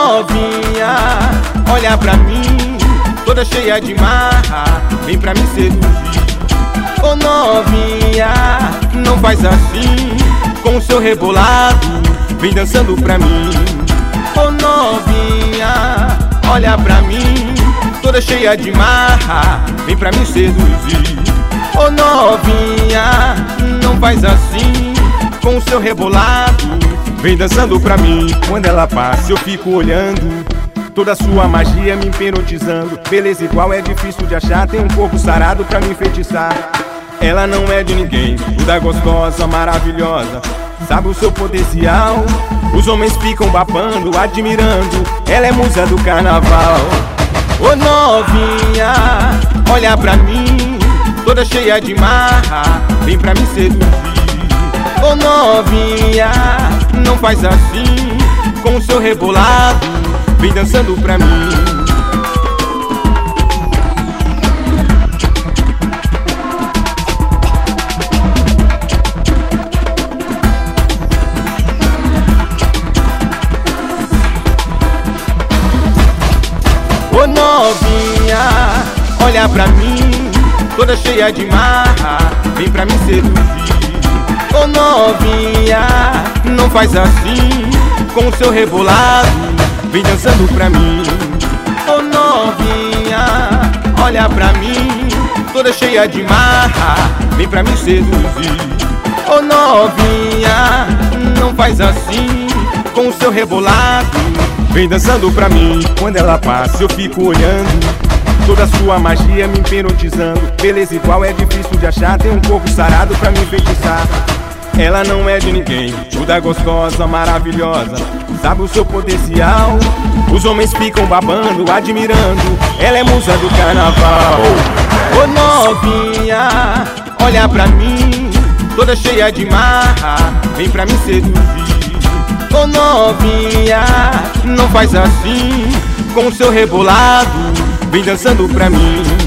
novinha, olha pra mim, toda cheia de marra, vem pra me seduzir. Ô novinha, não faz assim, com o seu rebolado, vem dançando pra mim. Ô novinha, olha pra mim, toda cheia de marra, vem pra me seduzir. Ô novinha, não faz assim, com o seu rebolado, vem dançando pra mim. Quando ela passa eu fico olhando, toda sua magia me hipnotizando. Beleza igual é difícil de achar, tem um corpo sarado pra me enfeitiçar. Ela não é de ninguém, toda gostosa, maravilhosa, sabe o seu potencial. Os homens ficam babando, admirando, ela é musa do carnaval. Ô novinha, olha pra mim, toda cheia de marra, vem pra me seduzir. Ô novinha, não faz assim, com o seu rebolado, vem dançando pra mim. Ô novinha, olha pra mim, toda cheia de marra, vem pra me seduzir. Ô novinha, não faz assim, com o seu rebolado, vem dançando pra mim. Ô novinha, olha pra mim, toda cheia de marra, vem pra me seduzir. Ô novinha, não faz assim, com o seu rebolado, vem dançando pra mim. Quando ela passa eu fico olhando, toda sua magia me hipnotizando. Beleza igual é difícil de achar, tem um corpo sarado pra me enfeitiçar. Ela não é de ninguém, toda gostosa, maravilhosa, sabe o seu potencial. Os homens ficam babando, admirando, ela é musa do carnaval. Ô novinha, olha pra mim, toda cheia de marra, vem pra me seduzir. Ô novinha, não faz assim, com o seu rebolado, vem dançando pra mim.